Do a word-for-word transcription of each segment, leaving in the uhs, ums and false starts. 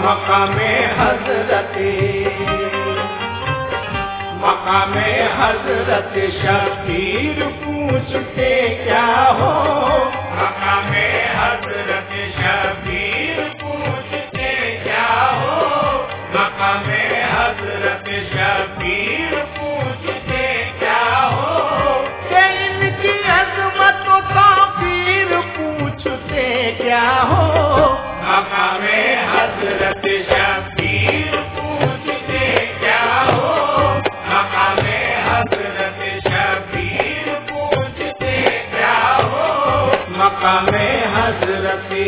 मकामे हजरते मकामे हजरत शबीर पूछते क्या हो, मकामे हजरत शबीर पूछते क्या हो, मकामे हजरत शबीर पूछते क्या हो, कि इनकी अजमतों का पीर पूछते क्या हो, मकामे हजरत शबीर पूछते क्या हो, मकामे हजरत शबीर पूछते क्या हो, मकामे हजरती।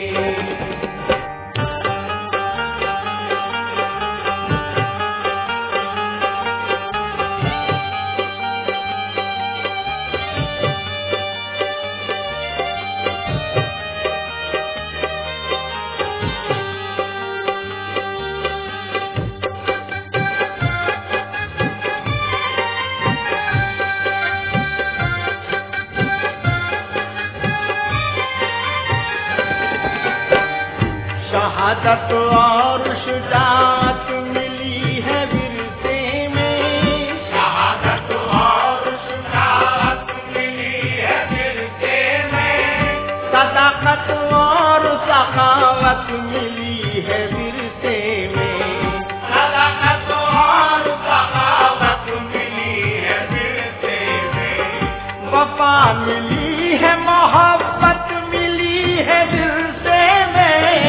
शहादत और शुजाअत मिली है विरसे में, शहादत और शुजाअत मिली है विरसे में, सदाकत और सखावत मिली है विरसे में, सदाकत और सखावत मिली है विरसे में, वफा मिली है मोहब्बत मिली है विरसे में,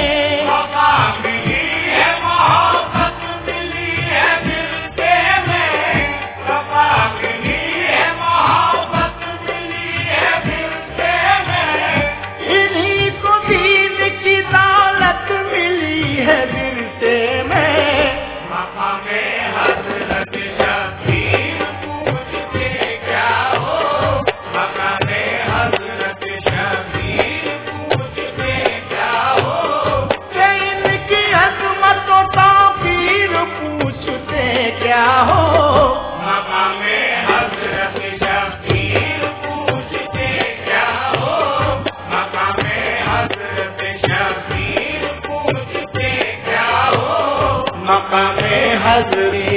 मकामे हजरी।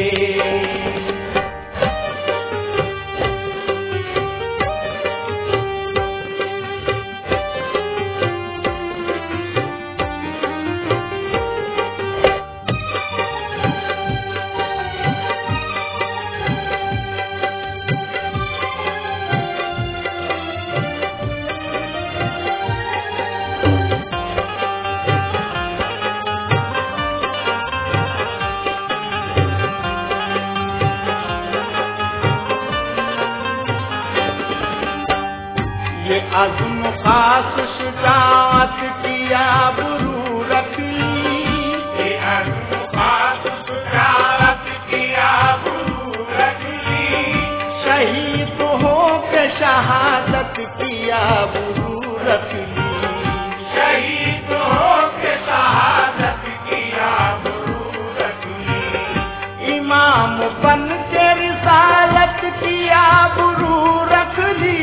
अज़्म खास शुजाअत की आबरू रखी, ये अज़्म खास शुजाअत की आबरू रखी, शहीद हो के शहादत की आबरू रखी, शहीद हो के शहादत की आबरू रखी, इमाम बन के रिसालत की आबरू रख ली,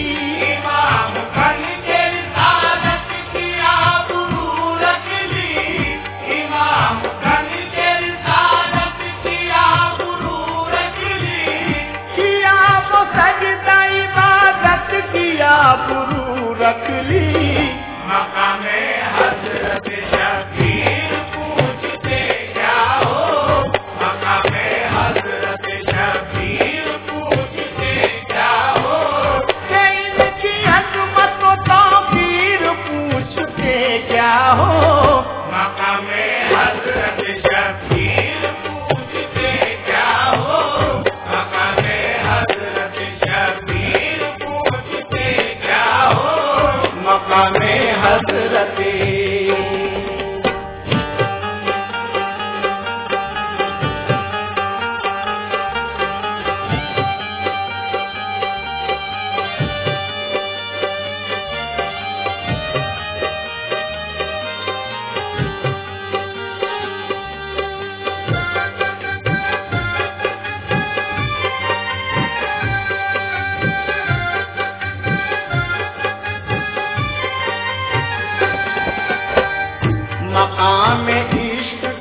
आबरू रख ली। मकामे हजरत शबीर पूछते क्या हो, मकामे हजरत शबीर पूछते क्या हो, कि इनकी अज़मतों का पीर पूछते क्या हो, मकामे हजरत शबीर पूछते क्या हो, मकामे हजरत शबीर पूछते क्या हो, मकामे हजरते। मकाम इश्क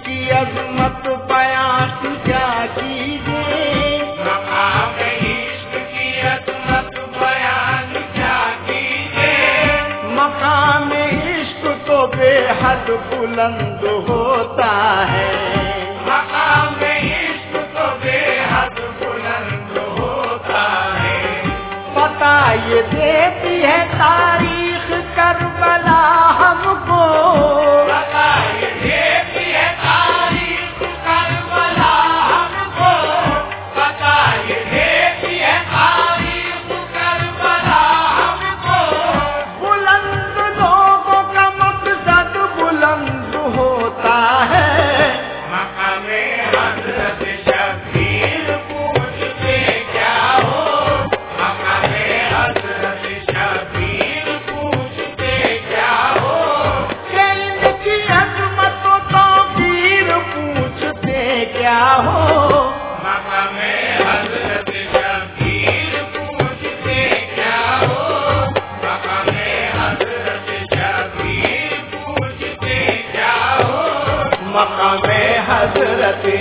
हद बुलंद होता है। मकाम इश्क तो बेहद बुलंद होता है। पता ये देती है तारीख करबला हमको, पता ये देती है तारीख करबला हमको, पता ये देती है तारीख करबला हमको। बुलंद लोगों का मकसद बुलंद होता है। मकामे हज़रत शबीर पूछते क्या हो, मकामे हज़रत शबीर पूछते क्या हो। कि इनकी अजमत तो तौकीर पूछते क्या हो। मकामे हज़रत शबीर पूछते क्या हो, मकामे हज़रत शबीर पूछते क्या हो। मकामे हजरते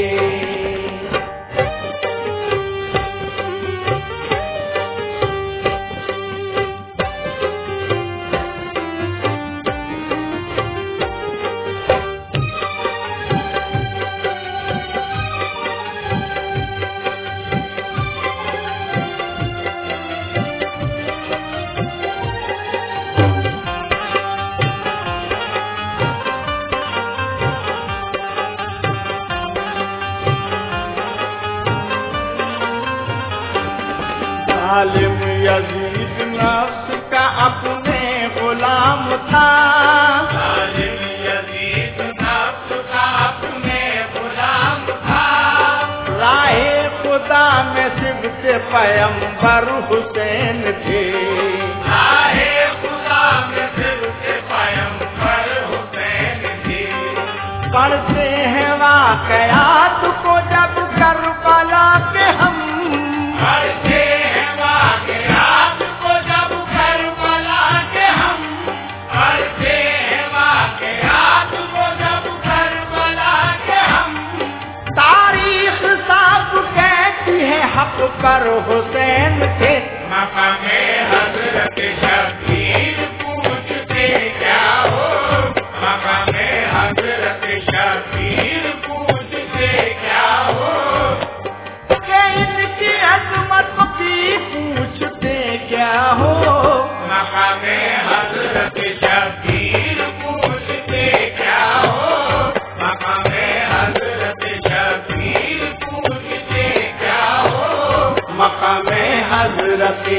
जालिम यजीद नफ्स का अपने गुलाम था। जालिम यजीद नफ्स का अपने गुलाम था। राहे खुदा में सिबते पैगंबर हुसैन थे। राहे खुदा में सिबते पैगंबर हुसैन थे। पढ़ते हैं वाक़यात को जब करबला के हम, पढ़ते हैं वाक़यात को जब करबला के हम, पढ़ते हैं वाक़यात को जब करबला के हम। तारीख साफ कहती है हक पर हुसैन थे। मकामे हज़रत शबीर पूछते क्या हो, मकामे हज़रत शबीर पूछते क्या हो। कि इनकी अजमत की पूछते क्या हो। मकामे हज़रत शबीर पूछते क्या हो, मकामे हज़रत शबीर पूछते क्या हो। मकामे हजरते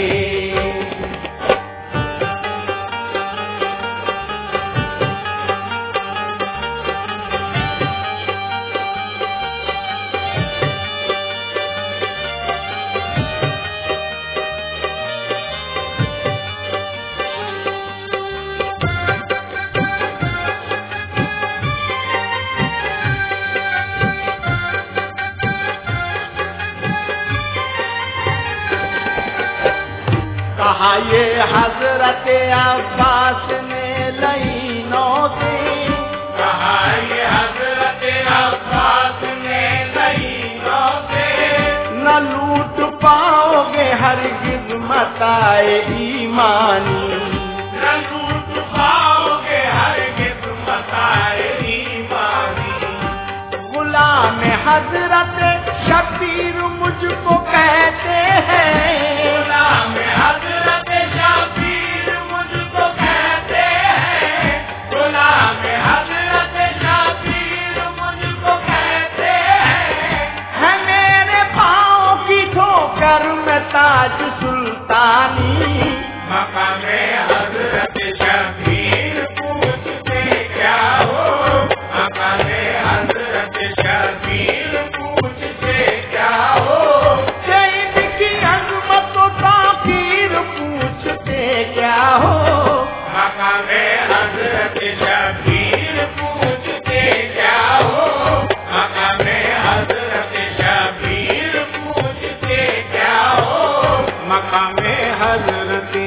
कहा ये हजरत अब्बास ने लाइनों से, कहा ये हज़रत अब्बास ने लाइनों से। न लूट पाओगे हरगिज़ मताए ईमानी। न लूट पाओगे हरगिज़ मताए ईमानी। गुलाम हजरत शबीर मुझको कहते हैं। गुलाम हज़रत शबीर मुझको कहते हैं। गुलाम हज़रत शबीर मुझको कहते हैं। है मेरे पाँव की ठोकर में ताज सुल्तानी। मकामे हज़रत शबीर पूछते क्या हो, मकामे हज़रत शबीर पूछते क्या हो। कि इनकी अज़मत व ताक़ीर पूछते क्या हो। मकामे हज़रत शबीर पूछते क्या हो, मकामे हज़रत शबीर पूछते क्या हो। मकामे हजरती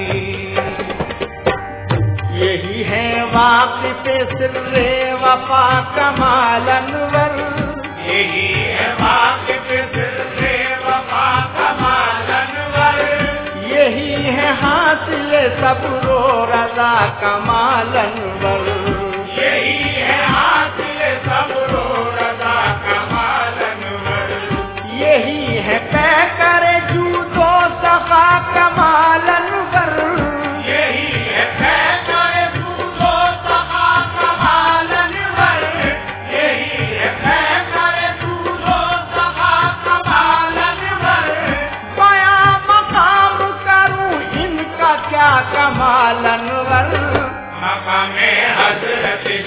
यही है वाक़िफ़े सिर्रे वफ़ा कमाल अनवर। यही है वाक़िफ़े सिर्रे वफ़ा कमाल अनवर। यही है हासिल सब्र व रज़ा कमाल अनवर। यही मकाम हजरत